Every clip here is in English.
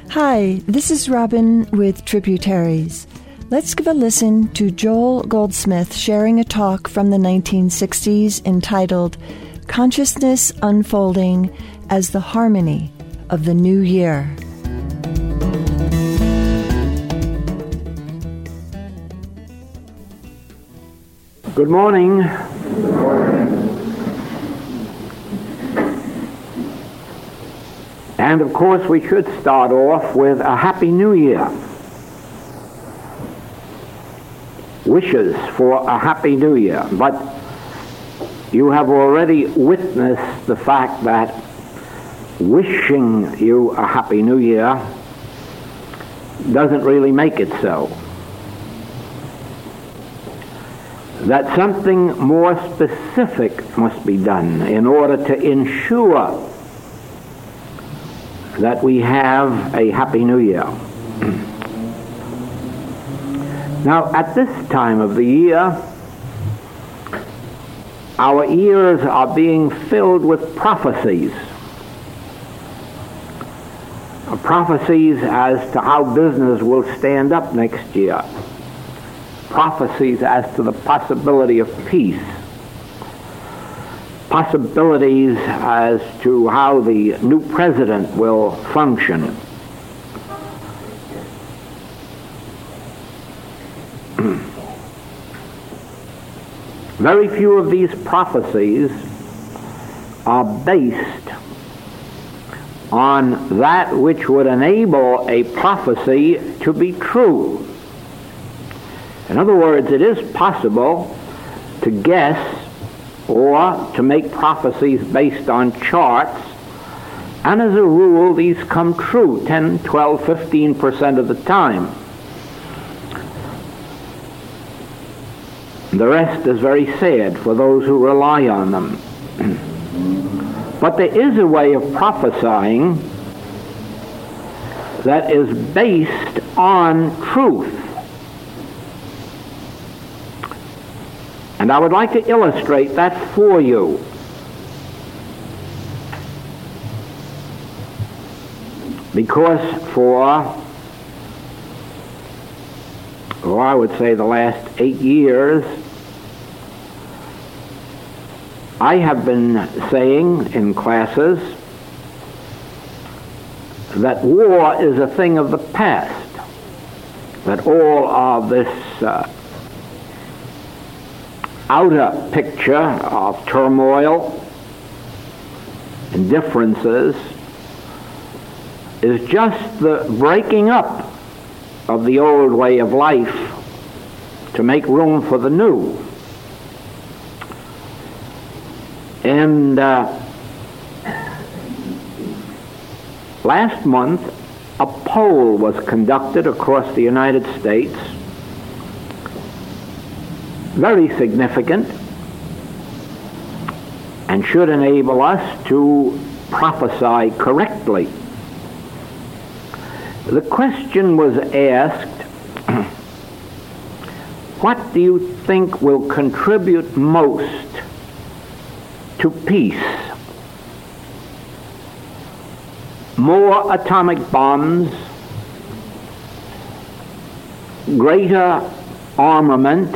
Hi, this is Robin with Tributaries. Let's give a listen to Joel Goldsmith sharing a talk from the 1960s entitled Consciousness Unfolding as the Harmony of the New Year. Good morning. Good morning. And of course we should start off with a Happy New Year. Wishes for a Happy New Year. But you have already witnessed the fact that wishing you a Happy New Year doesn't really make it so. That something more specific must be done in order to ensure that we have a Happy New Year. Now, at this time of the year, our ears are being filled with prophecies. Prophecies as to how business will stand up next year. Prophecies as to the possibility of peace. Possibilities as to how the new president will function. Very few of these prophecies are based on that which would enable a prophecy to be true. In other words, it is possible to guess or to make prophecies based on charts, and as a rule these come true 10, 12, 15% of the time. The rest is very sad for those who rely on them. But there is a way of prophesying that is based on truth. And I would like to illustrate that for you. Because I would say the last 8 years, I have been saying in classes that war is a thing of the past, that all of this outer picture of turmoil and differences is just the breaking up of the old way of life to make room for the new. And last month a poll was conducted across the United States, very significant, and should enable us to prophesy correctly. The question was asked, what do you think will contribute most to peace? More atomic bombs, greater armament,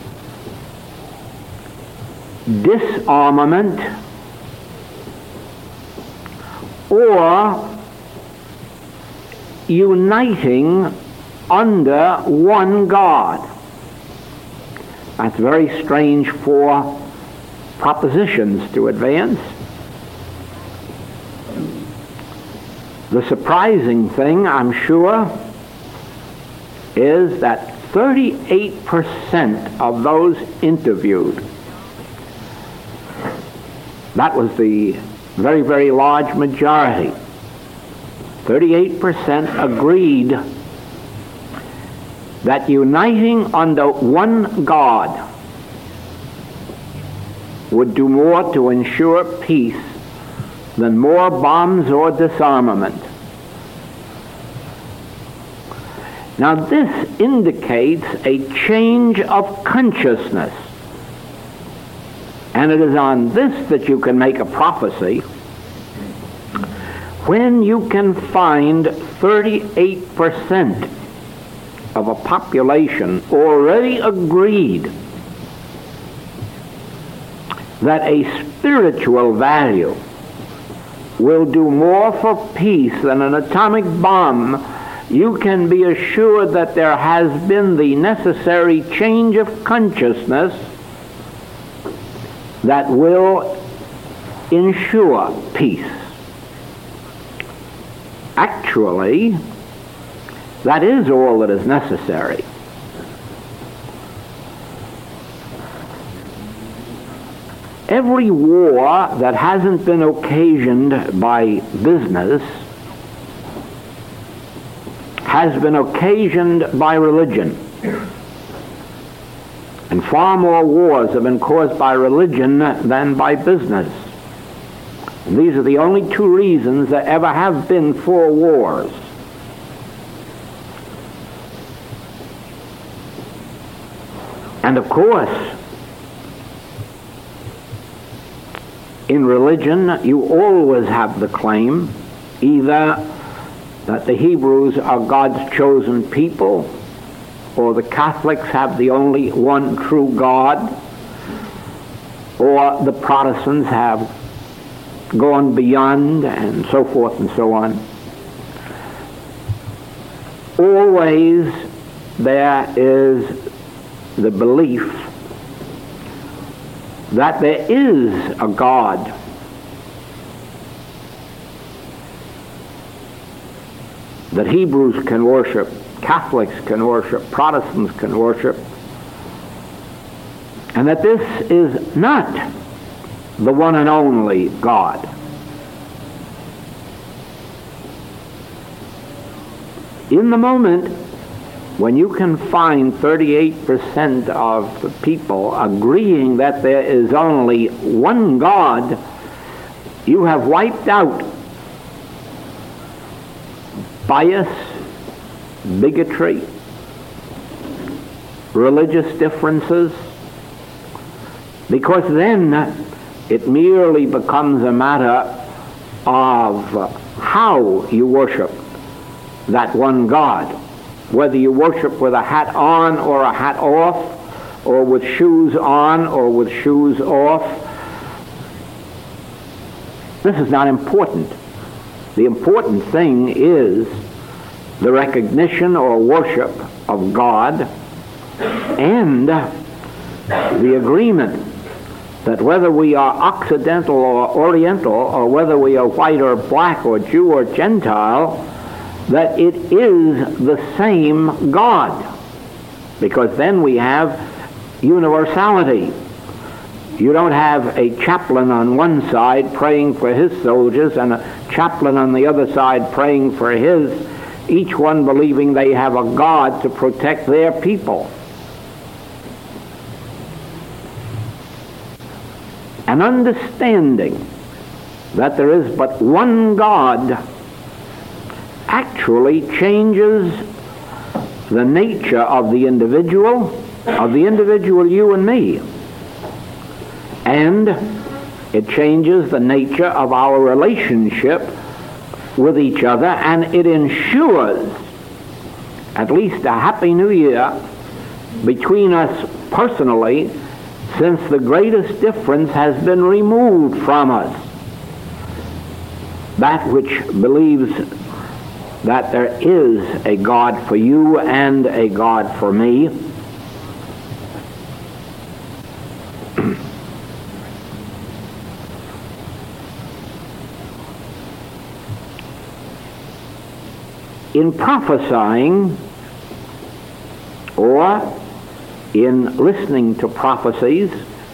disarmament, or uniting under one God? That's very strange for propositions to advance. The surprising thing, I'm sure, is that 38% of those interviewed, that was the very, very large majority, 38% agreed that uniting under one God would do more to ensure peace than more bombs or disarmament. Now this indicates a change of consciousness. And it is on this that you can make a prophecy. When you can find 38% of a population already agreed that a spiritual value will do more for peace than an atomic bomb, you can be assured that there has been the necessary change of consciousness that will ensure peace. Actually, that is all that is necessary. Every war that hasn't been occasioned by business has been occasioned by religion. And far more wars have been caused by religion than by business. And these are the only two reasons there ever have been 4 wars. And of course, in religion, you always have the claim either that the Hebrews are God's chosen people, or the Catholics have the only one true God, or the Protestants have gone beyond, and so forth and so on. Always there is the belief that there is a God that Hebrews can worship, Catholics can worship, Protestants can worship, and that this is not the one and only God. In the moment when you can find 38% of the people agreeing that there is only one God, you have wiped out bias, bigotry, religious differences, because then it merely becomes a matter of how you worship that one God. Whether you worship with a hat on or a hat off, or with shoes on or with shoes off, this is not important. The important thing is the recognition or worship of God and the agreement that whether we are Occidental or Oriental, or whether we are white or black or Jew or Gentile, that it is the same God. Because then we have universality. You don't have a chaplain on one side praying for his soldiers and a chaplain on the other side praying for his, each one believing they have a God to protect their people. An understanding that there is but one God actually changes the nature of the individual you and me. And it changes the nature of our relationship with each other, and it ensures at least a happy new year between us personally, since the greatest difference has been removed from us. That which believes that there is a God for you and a God for me. In prophesying or in listening to prophecies,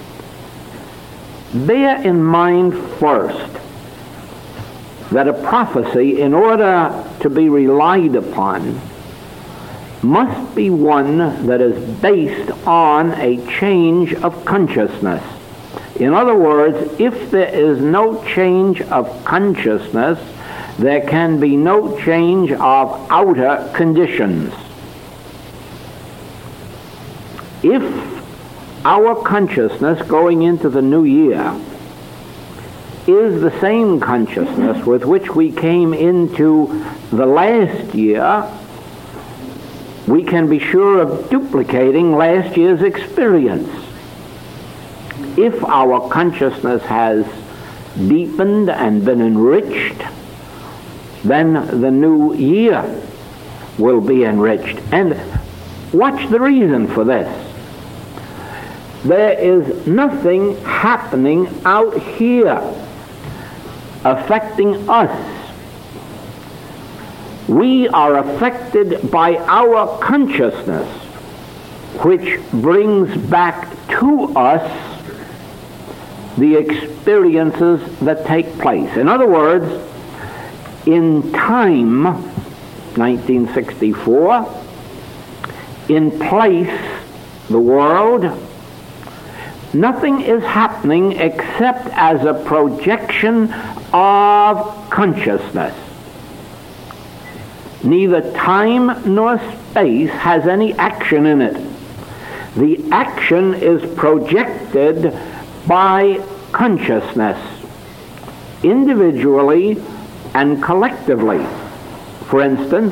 bear in mind first that a prophecy, in order to be relied upon, must be one that is based on a change of consciousness. In other words, if there is no change of consciousness, there can be no change of outer conditions. If our consciousness going into the new year is the same consciousness with which we came into the last year, we can be sure of duplicating last year's experience. If our consciousness has deepened and been enriched, then the new year will be enriched. And watch the reason for this. There is nothing happening out here affecting us. We are affected by our consciousness, which brings back to us the experiences that take place. In other words, in time, 1964, in place, the world, nothing is happening except as a projection of consciousness. Neither time nor space has any action in it. The action is projected by consciousness, individually and collectively. For instance,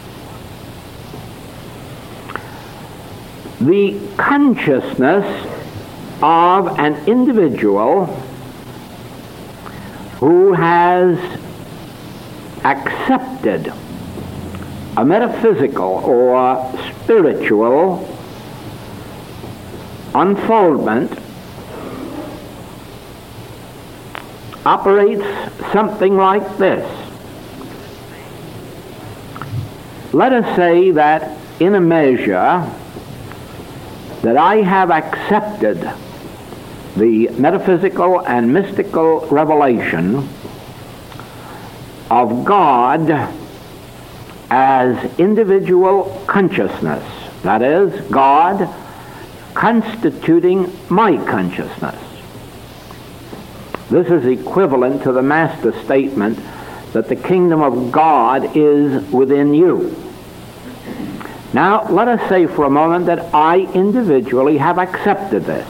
the consciousness of an individual who has accepted a metaphysical or spiritual unfoldment operates something like this. Let us say that in a measure that I have accepted the metaphysical and mystical revelation of God as individual consciousness, that is, God constituting my consciousness. This is equivalent to the master statement that the kingdom of God is within you. Now, let us say for a moment that I individually have accepted this.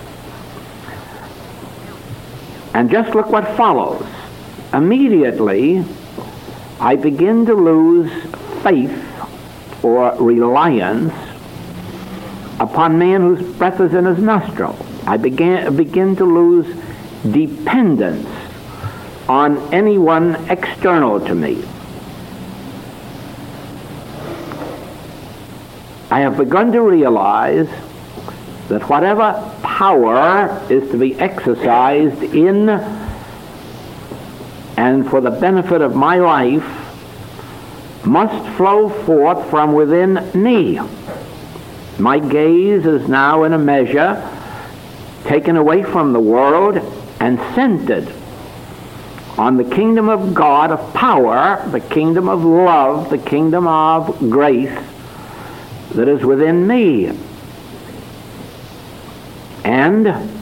And just look what follows. Immediately, I begin to lose faith or reliance upon man whose breath is in his nostril. I begin to lose dependence on anyone external to me. I have begun to realize that whatever power is to be exercised in and for the benefit of my life must flow forth from within me. My gaze is now in a measure taken away from the world and centered on the kingdom of God of power, the kingdom of love, the kingdom of grace that is within me. And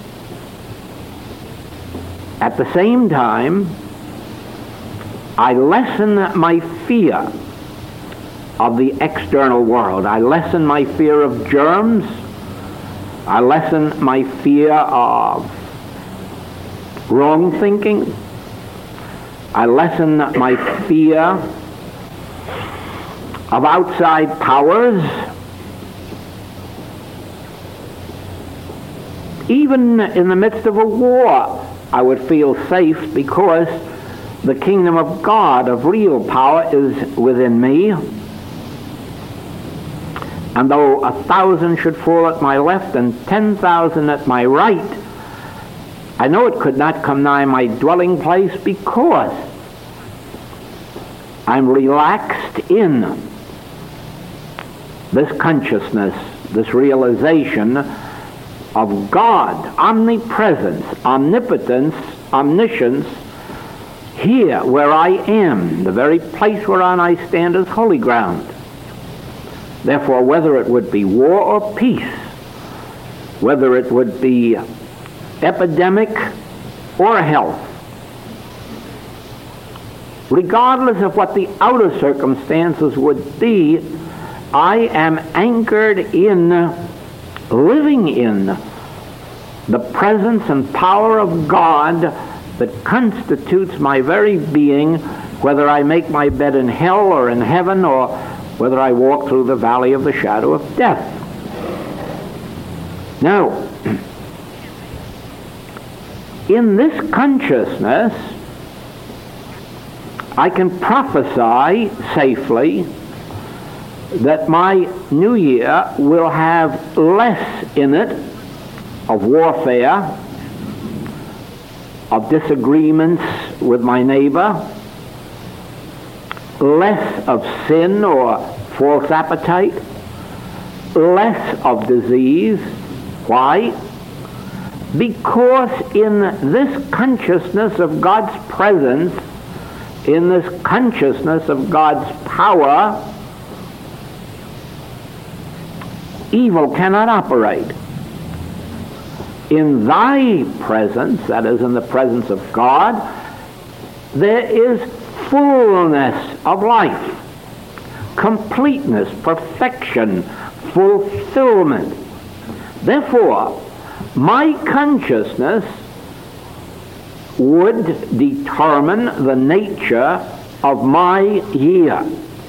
at the same time, I lessen my fear of the external world. I lessen my fear of germs. I lessen my fear of wrong thinking. I lessen my fear of outside powers. Even in the midst of a war, I would feel safe because the kingdom of God, of real power, is within me. And though 1,000 should fall at my left and 10,000 at my right, I know it could not come nigh my dwelling place because I'm relaxed in this consciousness, this realization of God, omnipresence, omnipotence, omniscience, here where I am, the very place whereon I stand as holy ground. Therefore, whether it would be war or peace, whether it would be epidemic or health, regardless of what the outer circumstances would be, I am anchored in, living in the presence and power of God that constitutes my very being, whether I make my bed in hell or in heaven, or whether I walk through the valley of the shadow of death. Now, in this consciousness, I can prophesy safely that my new year will have less in it of warfare, of disagreements with my neighbor, less of sin or false appetite, less of disease. Why? Because in this consciousness of God's presence, in this consciousness of God's power, evil cannot operate. In thy presence, that is, in the presence of God, there is fullness of life, completeness, perfection, fulfillment. Therefore, my consciousness would determine the nature of my year.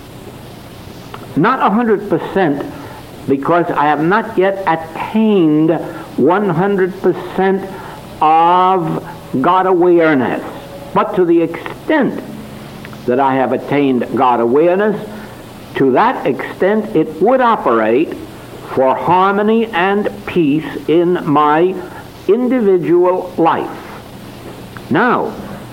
Not 100%, because I have not yet attained 100% of God awareness. But to the extent that I have attained God awareness, to that extent it would operate for harmony and peace in my individual life. Now,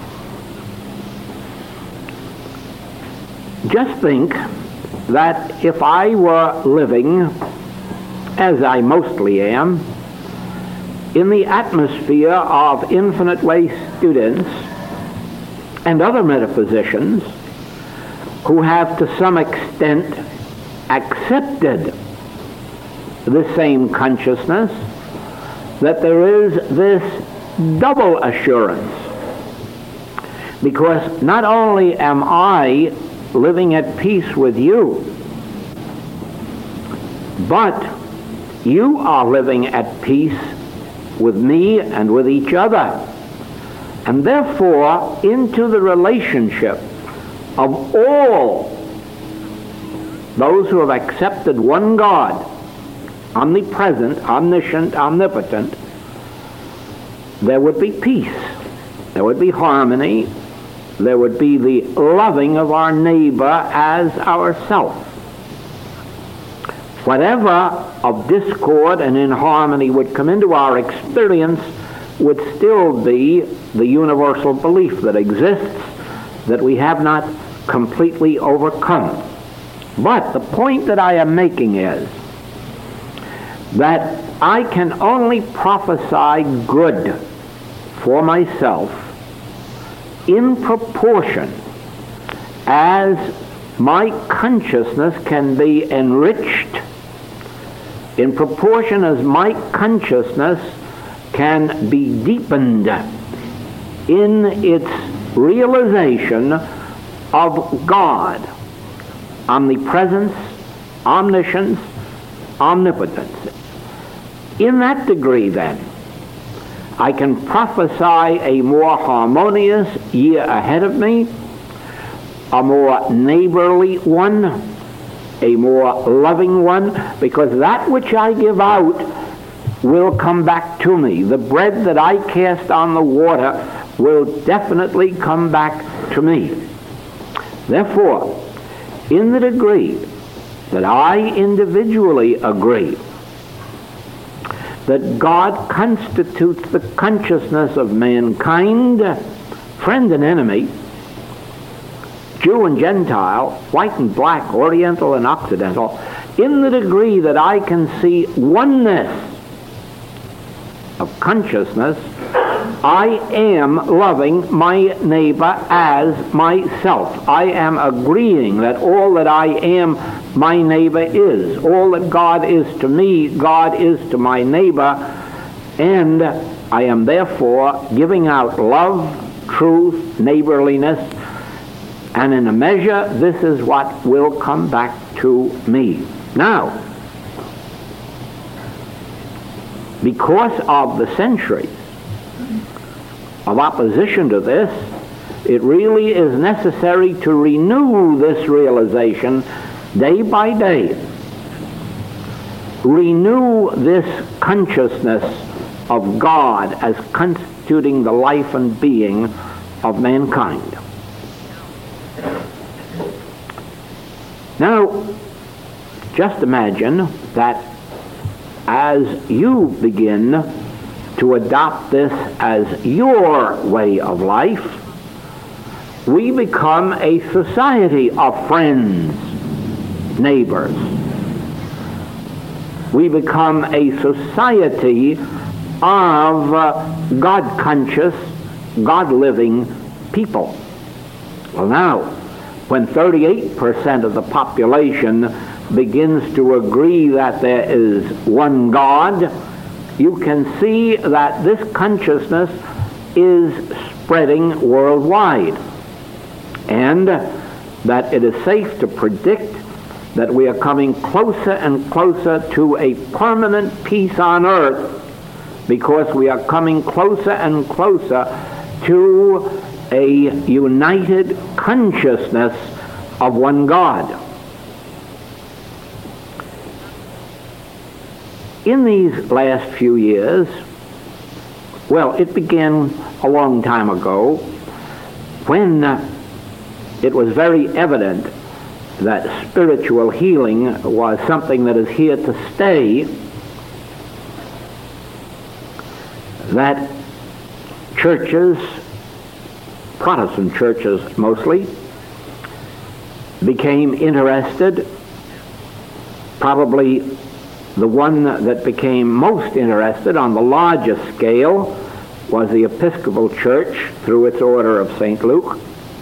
just think that if I were living, as I mostly am, in the atmosphere of Infinite Way students and other metaphysicians who have to some extent accepted the same consciousness, that there is this double assurance. Because not only am I living at peace with you, but you are living at peace with me and with each other. And therefore, into the relationship of all those who have accepted one God, omnipresent, omniscient, omnipotent, there would be peace, there would be harmony, there would be the loving of our neighbor as ourself. Whatever of discord and inharmony would come into our experience would still be the universal belief that exists, that we have not completely overcome. But the point that I am making is that I can only prophesy good for myself in proportion as my consciousness can be enriched, in proportion as my consciousness can be deepened in its realization of God, omnipresence, omniscience, omnipotence. In that degree, then, I can prophesy a more harmonious year ahead of me, a more neighborly one, a more loving one, because that which I give out will come back to me. The bread that I cast on the water will definitely come back to me. Therefore, in the degree that I individually agree that God constitutes the consciousness of mankind, friend and enemy, Jew and Gentile, white and black, Oriental and Occidental, in the degree that I can see oneness of consciousness, I am loving my neighbor as myself. I am agreeing that all that I am, my neighbor is. All that God is to me, God is to my neighbor, and I am therefore giving out love, truth, neighborliness, and in a measure, this is what will come back to me. Now, because of the centuries, of opposition to this, it really is necessary to renew this realization day by day. Renew this consciousness of God as constituting the life and being of mankind. Now, just imagine that as you begin to adopt this as your way of life, we become a society of friends, neighbors. We become a society of God-conscious, God-living people. Well, now, when 38% of the population begins to agree that there is one God, you can see that this consciousness is spreading worldwide, and that it is safe to predict that we are coming closer and closer to a permanent peace on earth, because we are coming closer and closer to a united consciousness of one God. In these last few years, well, it began a long time ago when it was very evident that spiritual healing was something that is here to stay, that churches, Protestant churches mostly, became interested. Probably the one that became most interested on the largest scale was the Episcopal Church through its order of St. Luke.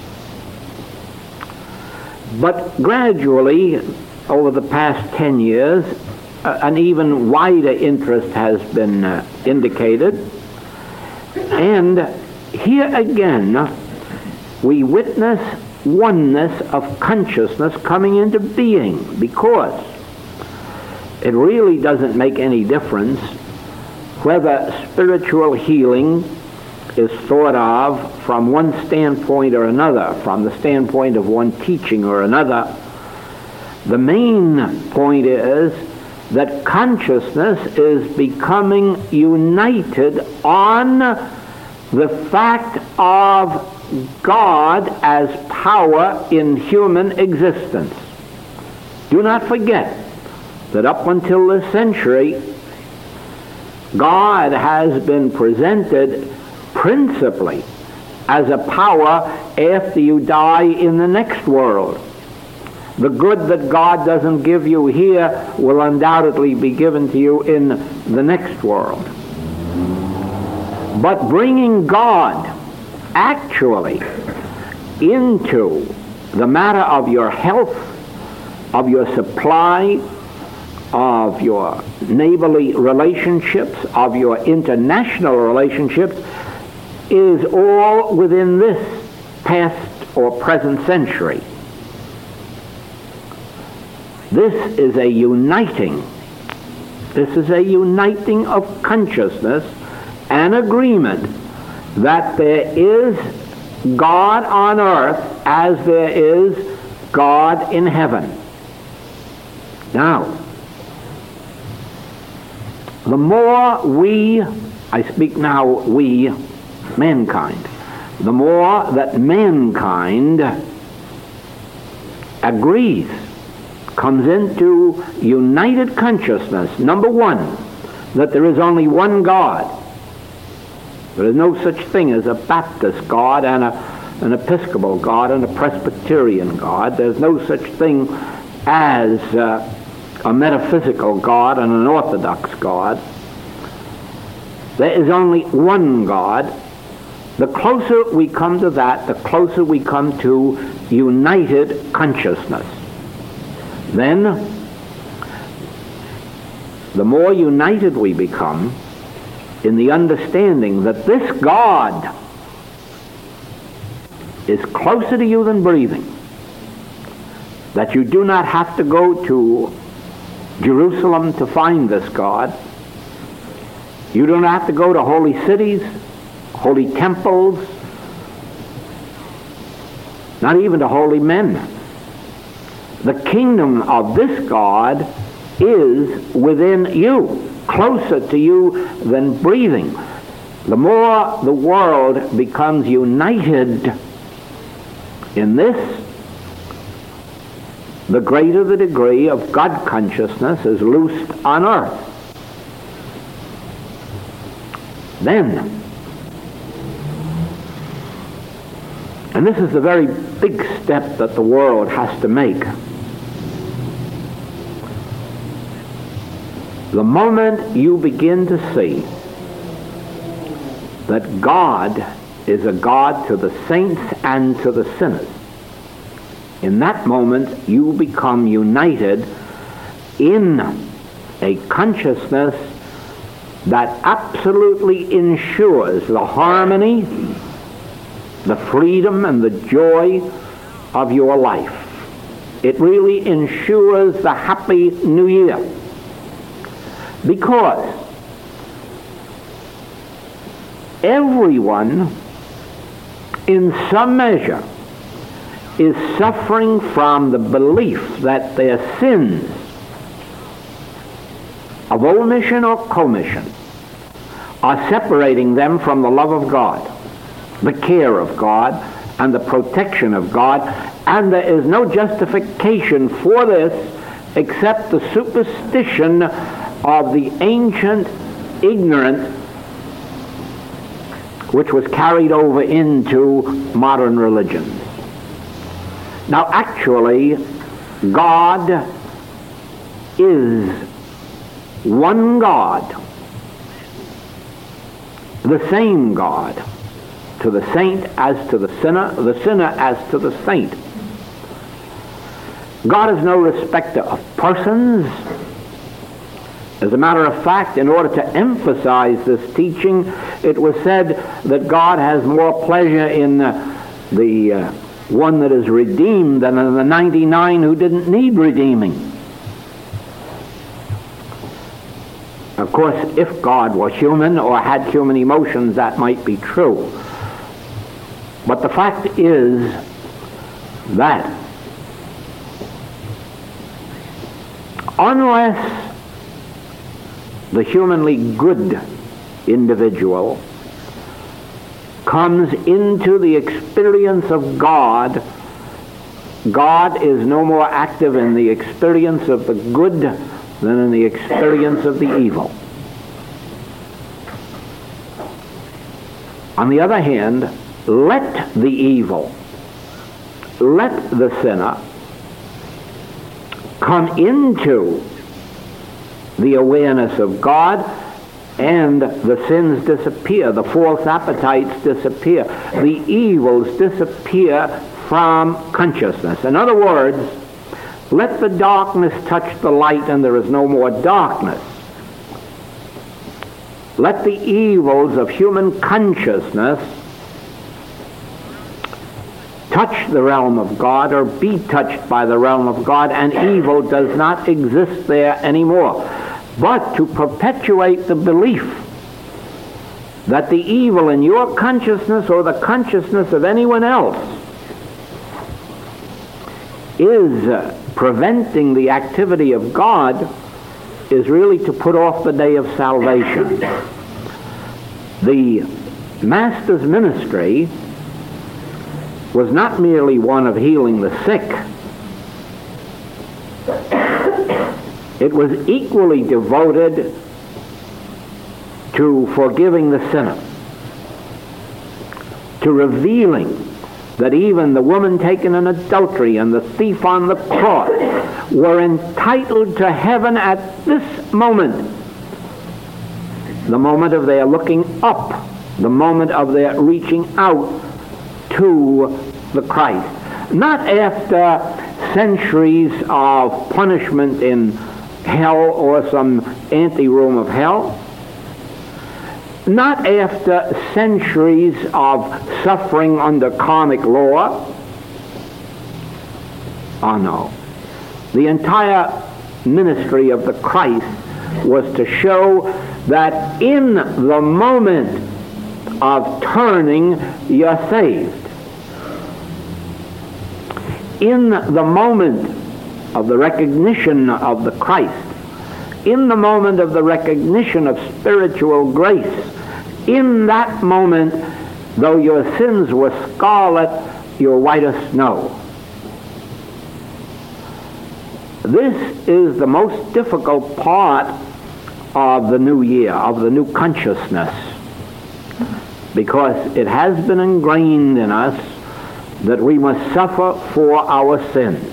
But gradually, over the past 10 years, an even wider interest has been indicated. And here again, we witness oneness of consciousness coming into being, because it really doesn't make any difference whether spiritual healing is thought of from one standpoint or another, from the standpoint of one teaching or another. The main point is that consciousness is becoming united on the fact of God as power in human existence. Do not forget that up until this century, God has been presented principally as a power after you die in the next world. The good that God doesn't give you here will undoubtedly be given to you in the next world. But bringing God actually into the matter of your health, of your supply, of your neighborly relationships, of your international relationships, is all within this past or present century. This is a uniting of consciousness and agreement that there is God on earth as there is God in heaven. Now, the more I speak now we, mankind, the more that mankind agrees, comes into united consciousness, number one, that there is only one God. There is no such thing as a Baptist God and an Episcopal God and a Presbyterian God. There's no such thing as a metaphysical God and an Orthodox God. There is only one God. The closer we come to that, the closer we come to united consciousness. Then, the more united we become in the understanding that this God is closer to you than breathing, that you do not have to go to Jerusalem to find this God. You don't have to go to holy cities, holy temples, not even to holy men. The kingdom of this God is within you, closer to you than breathing. The more the world becomes united in this, the greater the degree of God consciousness is loosed on earth. Then, and this is the very big step that the world has to make, the moment you begin to see that God is a God to the saints and to the sinners, in that moment you become united in a consciousness that absolutely ensures the harmony, the freedom, and the joy of your life. It really ensures the happy new year. Because everyone, in some measure, is suffering from the belief that their sins of omission or commission are separating them from the love of God, the care of God, and the protection of God, and there is no justification for this except the superstition of the ancient ignorance which was carried over into modern religions. Now actually, God is one God, the same God, to the saint as to the sinner as to the saint. God is no respecter of persons. As a matter of fact, in order to emphasize this teaching, it was said that God has more pleasure in the one that is redeemed than in the 99 who didn't need redeeming. Of course, if God was human or had human emotions, that might be true. But the fact is that unless the humanly good individual comes into the experience of God, God is no more active in the experience of the good than in the experience of the evil. On the other hand, let the evil, let the sinner come into the awareness of God, and the sins disappear, the false appetites disappear, the evils disappear from consciousness. In other words, let the darkness touch the light and there is no more darkness. Let the evils of human consciousness touch the realm of God or be touched by the realm of God, and evil does not exist there anymore. But to perpetuate the belief that the evil in your consciousness or the consciousness of anyone else is preventing the activity of God is really to put off the day of salvation. The Master's ministry was not merely one of healing the sick. It was equally devoted to forgiving the sinner, to revealing that even the woman taken in adultery and the thief on the cross were entitled to heaven at this moment, the moment of their looking up, the moment of their reaching out to the Christ. Not after centuries of punishment in hell or some anteroom of hell. Not after centuries of suffering under karmic law. Oh no. The entire ministry of the Christ was to show that in the moment of turning, you're saved. In the moment of the recognition of the Christ, in the moment of the recognition of spiritual grace, in that moment, though your sins were scarlet, you're white as snow. This is the most difficult part of the new year, of the new consciousness, because it has been ingrained in us that we must suffer for our sins.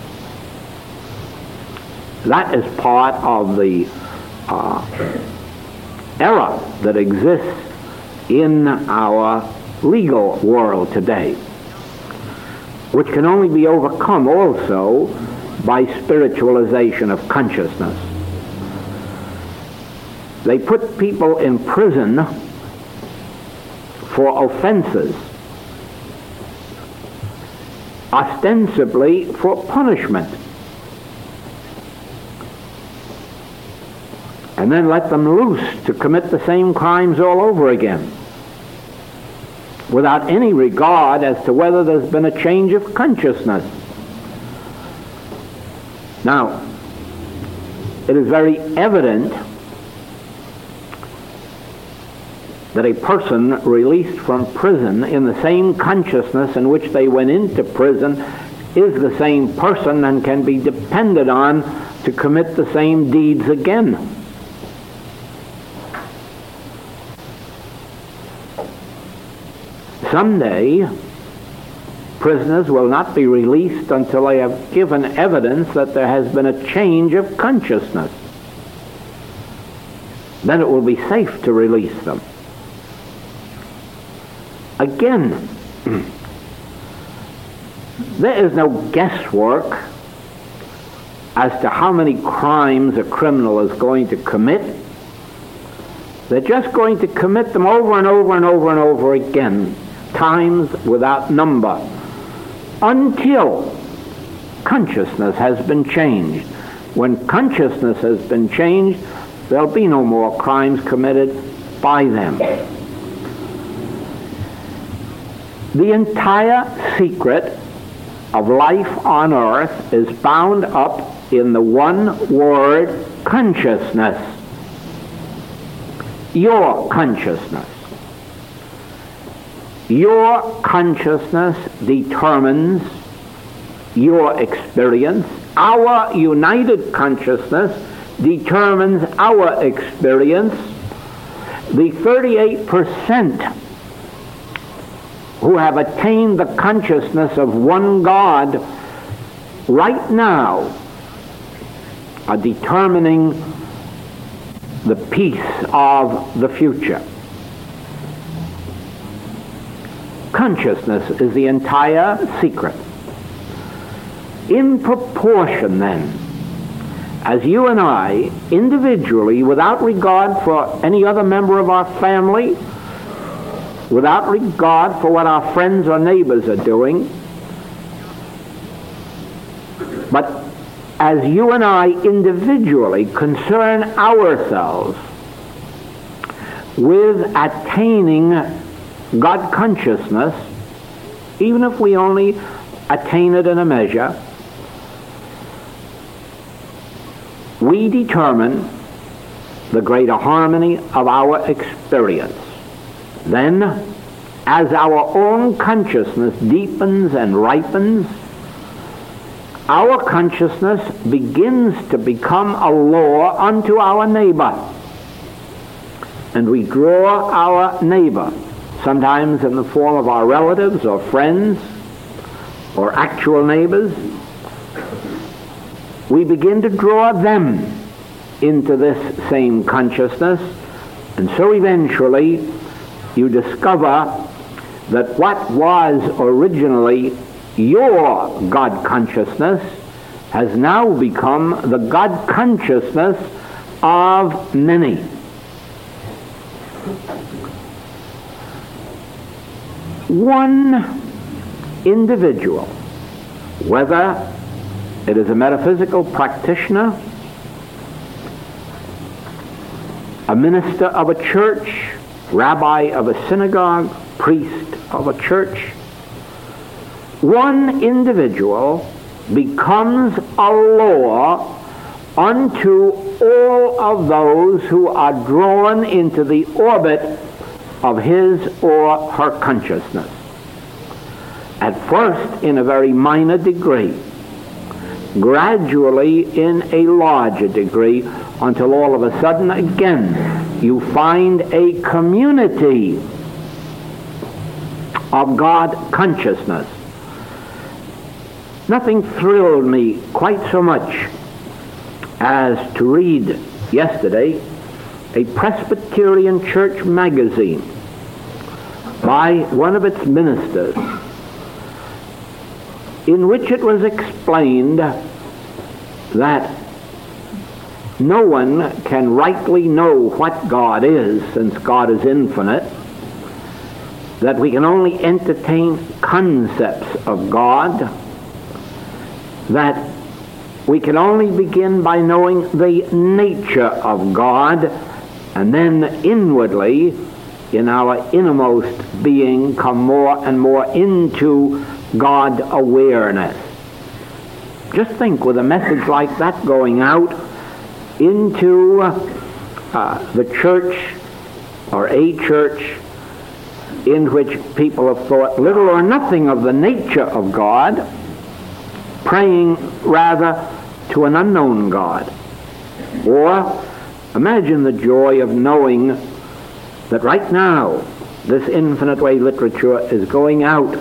That is part of the error that exists in our legal world today, which can only be overcome also by spiritualization of consciousness. They put people in prison for offenses, ostensibly for punishment, and then let them loose to commit the same crimes all over again, without any regard as to whether there's been a change of consciousness. Now, it is very evident that a person released from prison in the same consciousness in which they went into prison is the same person and can be depended on to commit the same deeds again. Someday, prisoners will not be released until they have given evidence that there has been a change of consciousness. Then it will be safe to release them. Again, there is no guesswork as to how many crimes a criminal is going to commit. They're just going to commit them over and over and over and over again, times without number, until consciousness has been changed. When consciousness has been changed, there'll be no more crimes committed by them. The entire secret of life on earth is bound up in the one word, consciousness. Your consciousness. Your consciousness determines your experience. Our united consciousness determines our experience. The 38% who have attained the consciousness of one God right now are determining the peace of the future. Consciousness is the entire secret. In proportion, then, as you and I, individually, without regard for any other member of our family, without regard for what our friends or neighbors are doing, but as you and I individually concern ourselves with attaining God consciousness, even if we only attain it in a measure, we determine the greater harmony of our experience. Then, as our own consciousness deepens and ripens, our consciousness begins to become a law unto our neighbor. And we draw our neighbor, sometimes in the form of our relatives or friends or actual neighbors. We begin to draw them into this same consciousness, and so eventually you discover that what was originally your God consciousness has now become the God consciousness of many. One individual, whether it is a metaphysical practitioner, a minister of a church, rabbi of a synagogue, priest of a church. One individual becomes a law unto all of those who are drawn into the orbit of his or her consciousness. At first in a very minor degree, gradually in a larger degree, until all of a sudden again you find a community of God consciousness. Nothing thrilled me quite so much as to read yesterday a Presbyterian church magazine by one of its ministers, in which it was explained that no one can rightly know what God is, since God is infinite, that we can only entertain concepts of God, that we can only begin by knowing the nature of God, and then inwardly, in our innermost being, come more and more into God awareness. Just think, with a message like that going out into the church, or a church, in which people have thought little or nothing of the nature of God, praying rather to an unknown God. Or imagine the joy of knowing that right now this Infinite Way literature is going out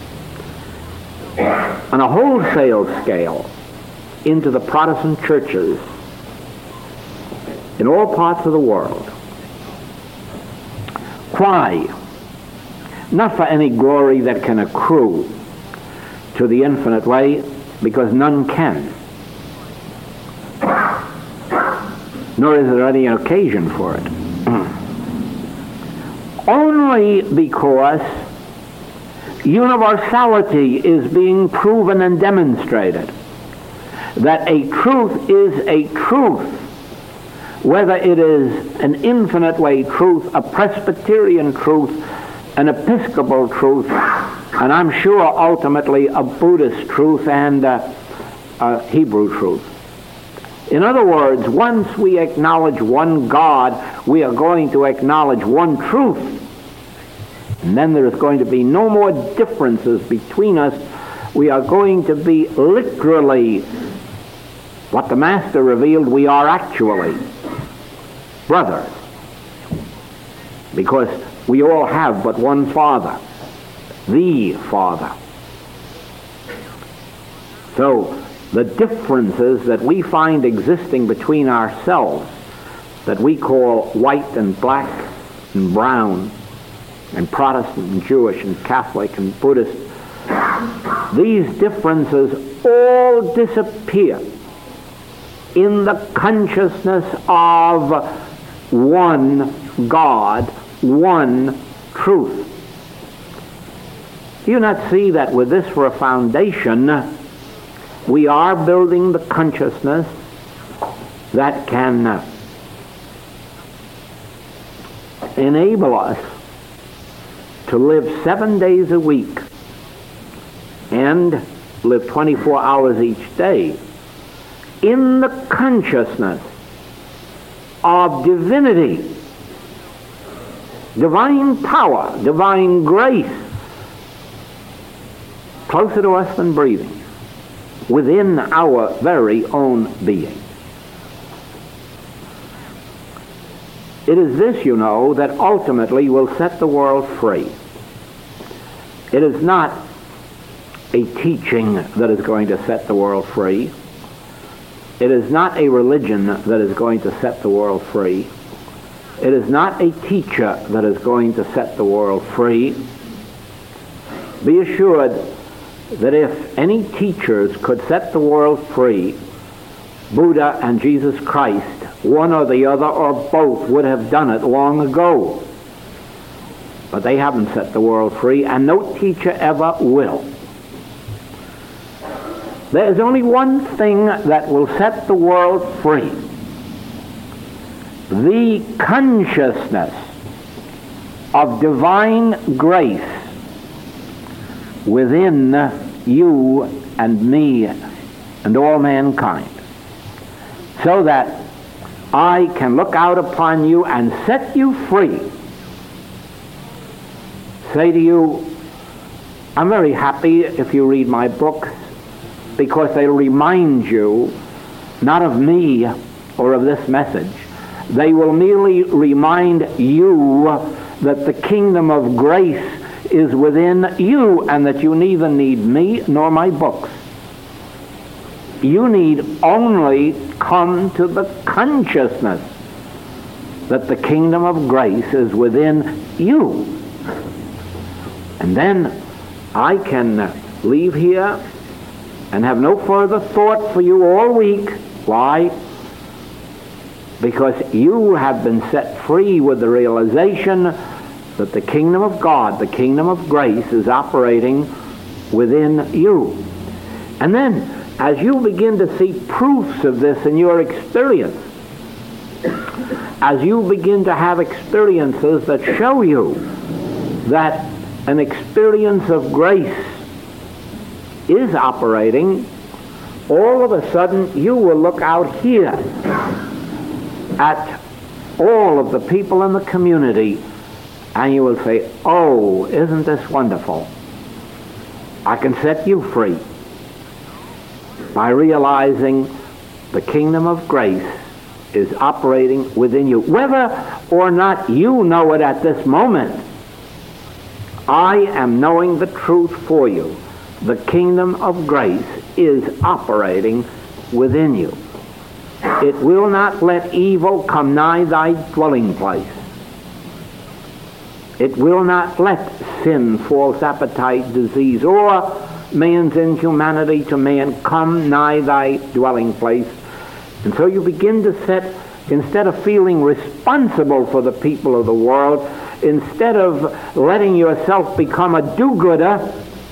on a wholesale scale into the Protestant churches in all parts of the world. Why? Not for any glory that can accrue to the Infinite Way, because none can. Nor is there any occasion for it. Only because universality is being proven and demonstrated. That a truth is a truth, whether it is an Infinite Way truth, a Presbyterian truth, an Episcopal truth, and I'm sure ultimately a Buddhist truth and a Hebrew truth. In other words, once we acknowledge one God, we are going to acknowledge one truth. And then there is going to be no more differences between us. We are going to be literally what the Master revealed we are actually, brothers. Because we all have but one Father, the Father. So the differences that we find existing between ourselves, that we call white and black and brown, and Protestant and Jewish and Catholic and Buddhist, these differences all disappear in the consciousness of one God, one truth. Do you not see that with this for a foundation, we are building the consciousness that can enable us to live 7 days a week and live 24 hours each day in the consciousness of divinity, divine power, divine grace, closer to us than breathing, within our very own being. It is this, you know, that ultimately will set the world free. It is not a teaching that is going to set the world free. It is not a religion that is going to set the world free. It is not a teacher that is going to set the world free. Be assured that if any teachers could set the world free, Buddha and Jesus Christ, one or the other or both, would have done it long ago. But they haven't set the world free, and no teacher ever will. There is only one thing that will set the world free: the consciousness of divine grace within you and me and all mankind, so that I can look out upon you and set you free. Say to you, I'm very happy if you read my books, because they remind you not of me or of this message. They will merely remind you that the kingdom of grace is within you, and that you neither need me nor my books. You need only come to the consciousness that the kingdom of grace is within you. And then I can leave here and have no further thought for you all week. Why? Because you have been set free with the realization that the kingdom of God, the kingdom of grace, is operating within you. And then, as you begin to see proofs of this in your experience, as you begin to have experiences that show you that an experience of grace is operating, all of a sudden you will look out here at all of the people in the community and you will say, oh, isn't this wonderful? I can set you free by realizing the kingdom of grace is operating within you. Whether or not you know it at this moment, I am knowing the truth for you. The kingdom of grace is operating within you. It will not let evil come nigh thy dwelling place. It will not let sin, false appetite, disease, or man's inhumanity to man come nigh thy dwelling place. And so you begin to set, instead of feeling responsible for the people of the world, instead of letting yourself become a do-gooder,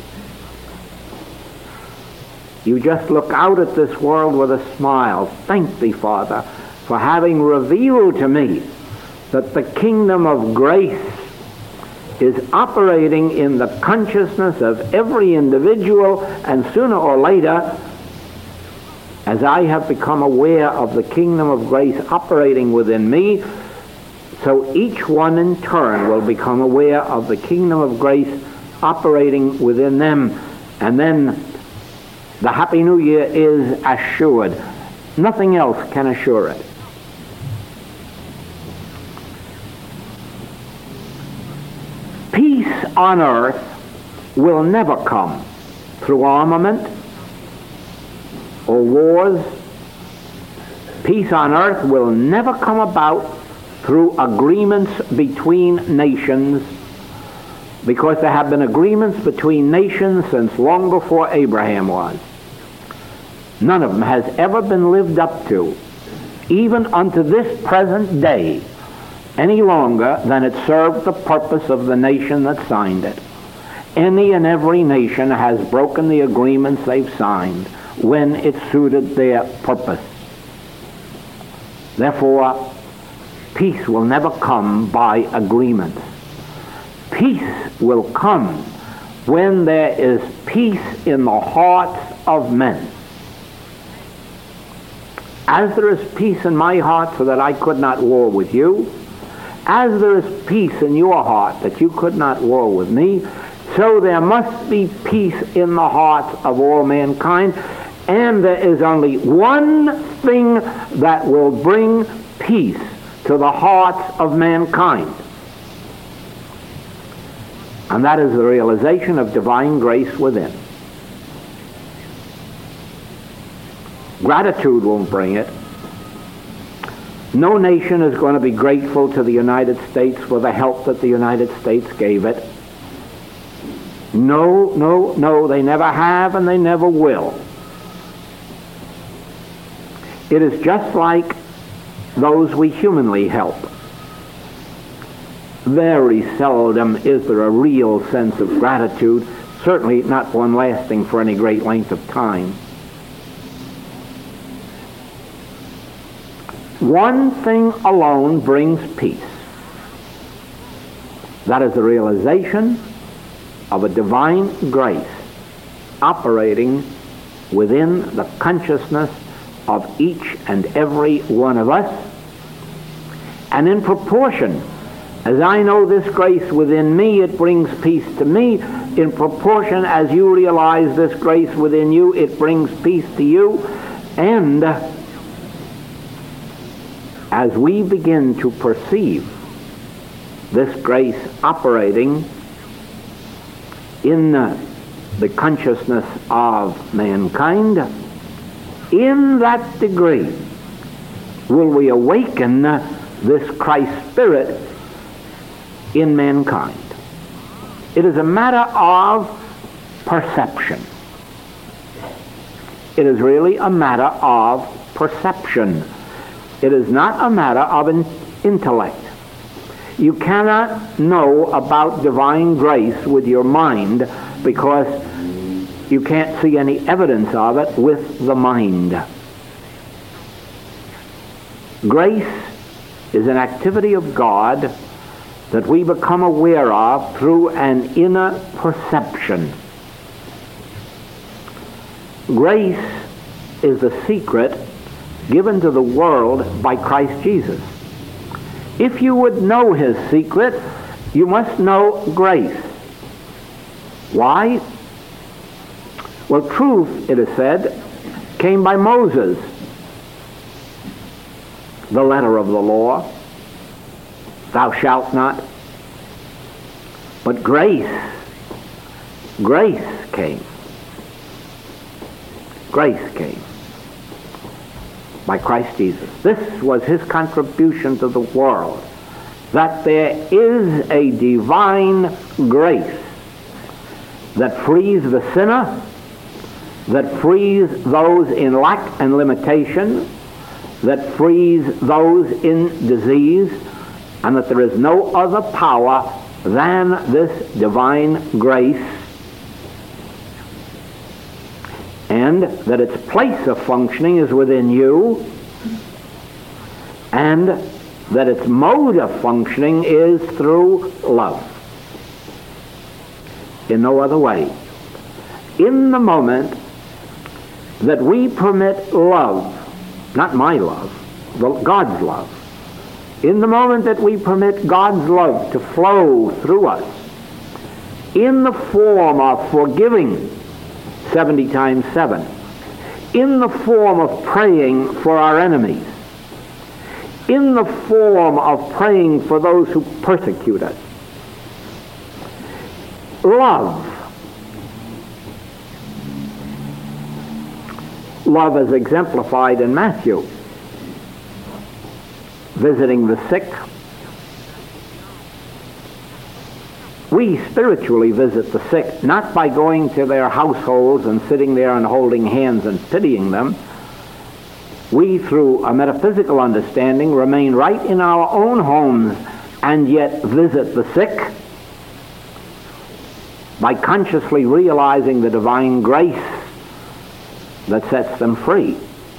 you just look out at this world with a smile. Thank thee, Father, for having revealed to me that the kingdom of grace is operating in the consciousness of every individual, and sooner or later, as I have become aware of the kingdom of grace operating within me, so each one in turn will become aware of the kingdom of grace operating within them. And then the Happy New Year is assured. Nothing else can assure it. Peace on earth will never come through armament or wars. Peace on earth will never come about through agreements between nations, because there have been agreements between nations since long before Abraham was. None of them has ever been lived up to, even unto this present day, any longer than it served the purpose of the nation that signed it. Any and every nation has broken the agreements they've signed when it suited their purpose. Therefore, peace will never come by agreements. Peace will come when there is peace in the hearts of men. As there is peace in my heart so that I could not war with you, as there is peace in your heart that you could not war with me, so there must be peace in the hearts of all mankind. And there is only one thing that will bring peace to the hearts of mankind, and that is the realization of divine grace within. Gratitude won't bring it. No nation is going to be grateful to the United States for the help that the United States gave it. No, no, no, they never have and they never will. It is just like those we humanly help. Very seldom is there a real sense of gratitude, certainly not one lasting for any great length of time. One thing alone brings peace, That is the realization of a divine grace operating within the consciousness of each and every one of us. And in proportion as I know this grace within me, it brings peace to me. In proportion as you realize this grace within you, it brings peace to you. And as we begin to perceive this grace operating in the consciousness of mankind, in that degree will we awaken this Christ spirit in mankind. It is a matter of perception. It is really a matter of perception. It is not a matter of intellect. You cannot know about divine grace with your mind because you can't see any evidence of it with the mind. Grace is an activity of God that we become aware of through an inner perception. Grace is the secret given to the world by Christ Jesus. If you would know his secret, you must know grace. Why? Well, truth, it is said, came by Moses, the letter of the law, thou shalt not. But grace came. Grace came by Christ Jesus. This was his contribution to the world, that there is a divine grace that frees the sinner, that frees those in lack and limitation, that frees those in disease, and that there is no other power than this divine grace, and that its place of functioning is within you, and that its mode of functioning is through love. In no other way. In the moment that we permit love, not my love, but God's love, in the moment that we permit God's love to flow through us in the form of forgiving 70 times 7, in the form of praying for our enemies, in the form of praying for those who persecute us, love is exemplified in Matthew. Visiting the sick. We spiritually visit the sick, not by going to their households and sitting there and holding hands and pitying them. We, through a metaphysical understanding, remain right in our own homes and yet visit the sick by consciously realizing the divine grace that sets them free.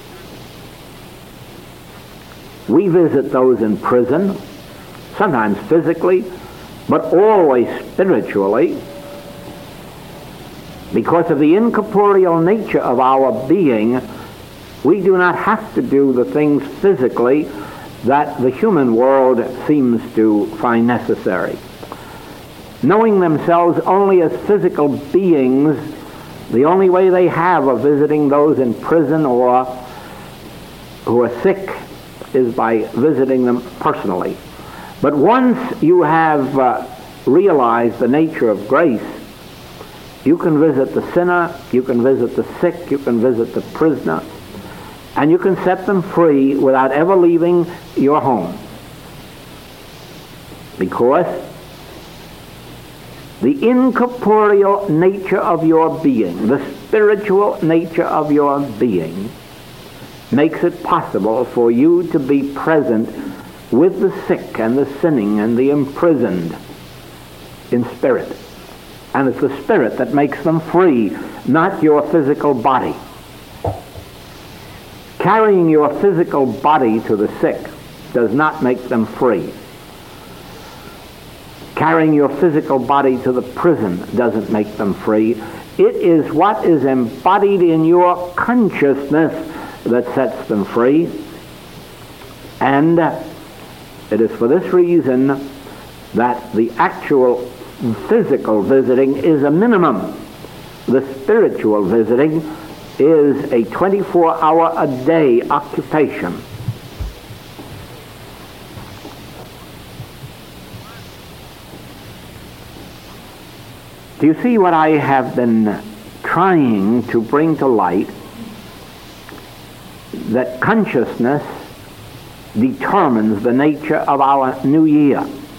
We visit those in prison, sometimes physically, but always spiritually, because of the incorporeal nature of our being. We do not have to do the things physically that the human world seems to find necessary. Knowing themselves only as physical beings, the only way they have of visiting those in prison or who are sick is by visiting them personally. But once you have realized the nature of grace, you can visit the sinner, you can visit the sick, you can visit the prisoner, and you can set them free without ever leaving your home. Because the incorporeal nature of your being, the spiritual nature of your being, makes it possible for you to be present with the sick and the sinning and the imprisoned in spirit. And it's the spirit that makes them free, not your physical body. Carrying your physical body to the sick does not make them free. Carrying your physical body to the prison doesn't make them free. It is what is embodied in your consciousness that sets them free. And it is for this reason that the actual physical visiting is a minimum. The spiritual visiting is a 24-hour-a-day occupation. Do you see what I have been trying to bring to light? That consciousness determines the nature of our new year.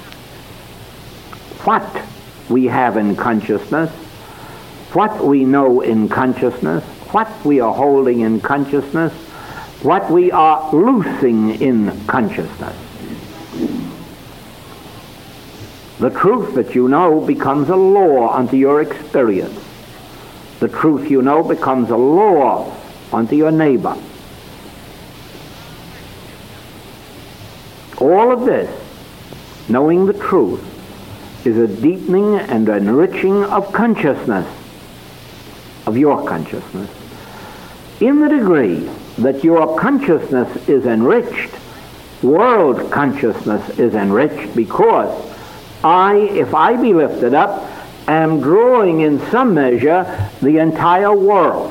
What we have in consciousness, what we know in consciousness, what we are holding in consciousness, what we are loosing in consciousness. The truth that you know becomes a law unto your experience. The truth you know becomes a law unto your neighbor. All of this, knowing the truth, is a deepening and enriching of consciousness, of your consciousness. In the degree that your consciousness is enriched, world consciousness is enriched, because if I be lifted up, am drawing in some measure the entire world.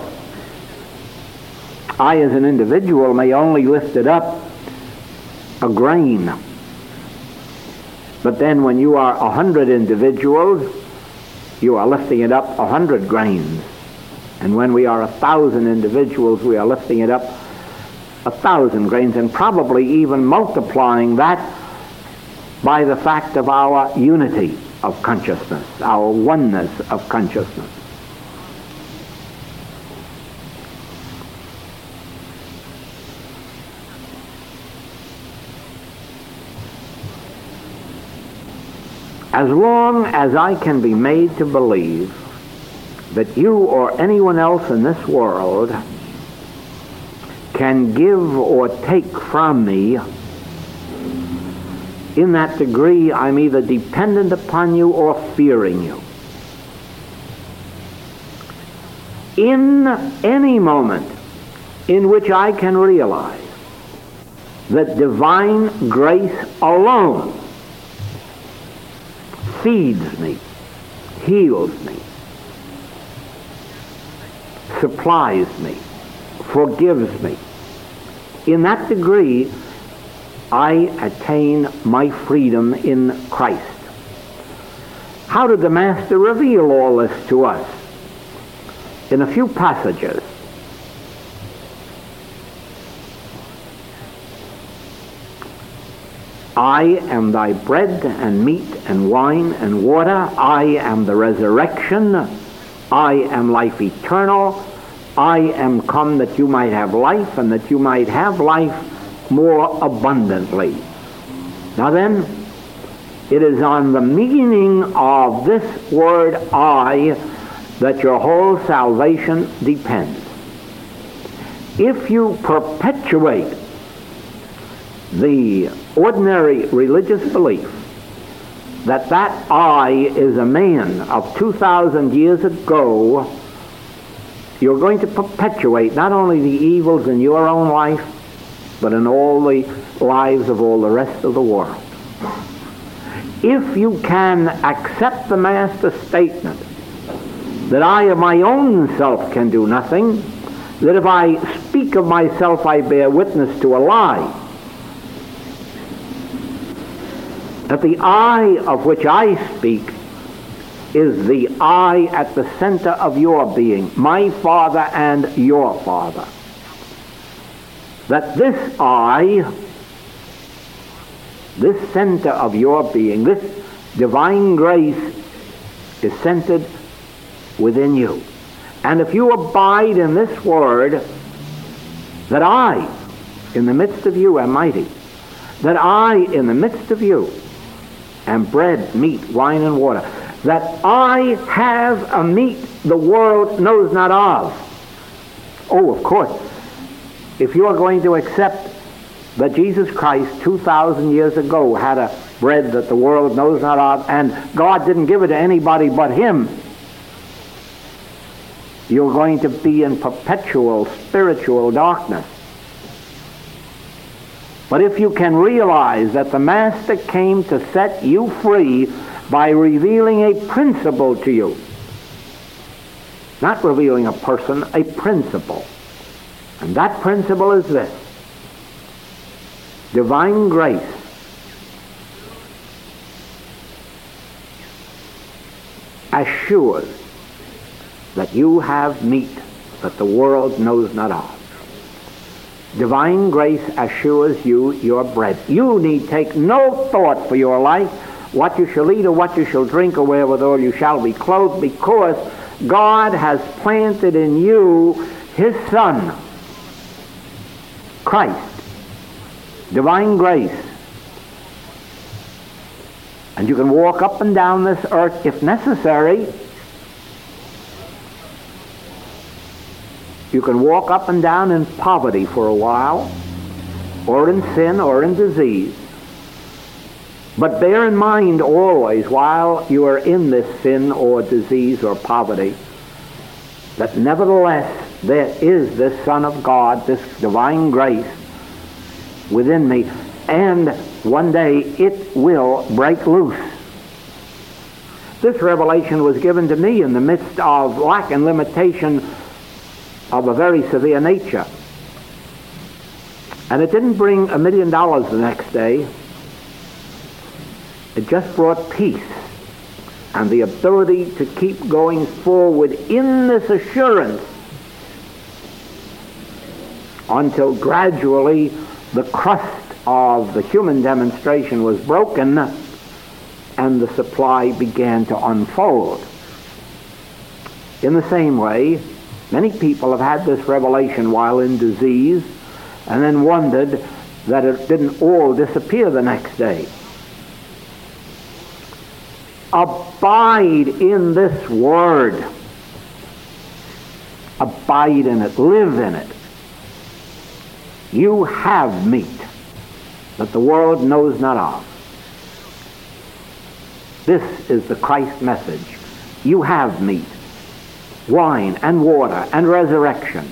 I as an individual may only lift it up a grain. But then when you are 100 individuals, you are lifting it up 100 grains. And when we are 1,000 individuals, we are lifting it up 1,000 grains, and probably even multiplying that by the fact of our unity of consciousness, our oneness of consciousness. As long as I can be made to believe that you or anyone else in this world can give or take from me, in that degree I'm either dependent upon you or fearing you. In any moment in which I can realize that divine grace alone feeds me, heals me, supplies me, forgives me, in that degree I attain my freedom in Christ. How did the Master reveal all this to us? In a few passages. I am thy bread and meat and wine and water. I am the resurrection. I am life eternal. I am come that you might have life, and that you might have life more abundantly. Now then, it is on the meaning of this word I that your whole salvation depends. If you perpetuate the ordinary religious belief that that I is a man of 2,000 years ago, you're going to perpetuate not only the evils in your own life, but in all the lives of all the rest of the world. If you can accept the Master's statement that I of my own self can do nothing, that if I speak of myself I bear witness to a lie, that the I of which I speak is the I at the center of your being, my Father and your Father. That this I, this center of your being, this divine grace is centered within you. And if you abide in this word, that I, in the midst of you, am mighty, that I, in the midst of you, am bread, meat, wine, and water, that I have a meat the world knows not of. Oh, of course, if you are going to accept that Jesus Christ 2,000 years ago had a bread that the world knows not of, and God didn't give it to anybody but him, you're going to be in perpetual spiritual darkness. But if you can realize that the Master came to set you free by revealing a principle to you, not revealing a person, a principle. And that principle is this: divine grace assures that you have meat that the world knows not of. Divine grace assures you your bread. You need take no thought for your life, what you shall eat or what you shall drink or wherewithal you shall be clothed, because God has planted in you his Son, Christ, divine grace. And you can walk up and down this earth if necessary. You can walk up and down in poverty for a while, or in sin, or in disease. But bear in mind always, while you are in this sin or disease or poverty, that nevertheless there is this Son of God, this divine grace within me, and one day it will break loose. This revelation was given to me in the midst of lack and limitation of a very severe nature. And it didn't bring $1 million the next day. It just brought peace and the ability to keep going forward in this assurance until gradually the crust of the human demonstration was broken and the supply began to unfold. In the same way, many people have had this revelation while in disease and then wondered that it didn't all disappear the next day. Abide in this word. Abide in it. Live in it. You have meat that the world knows not of. This is the Christ message. You have meat. Wine and water and resurrection.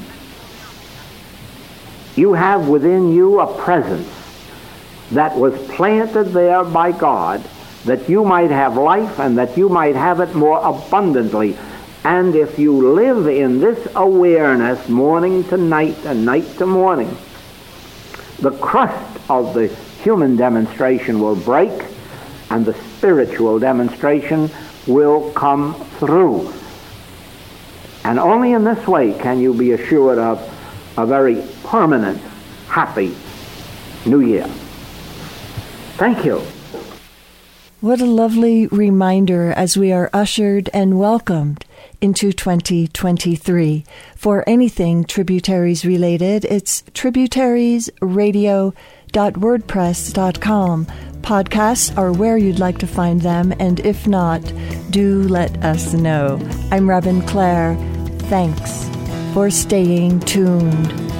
You have within you a presence that was planted there by God, that you might have life and that you might have it more abundantly. And if you live in this awareness morning to night and night to morning, the crust of the human demonstration will break and the spiritual demonstration will come through. And only in this way can you be assured of a very permanent, happy New Year. Thank you. What a lovely reminder as we are ushered and welcomed into 2023. For anything Tributaries related, it's tributariesradio.wordpress.com. Podcasts are where you'd like to find them, and if not, do let us know. I'm Robin Clare. Thanks for staying tuned.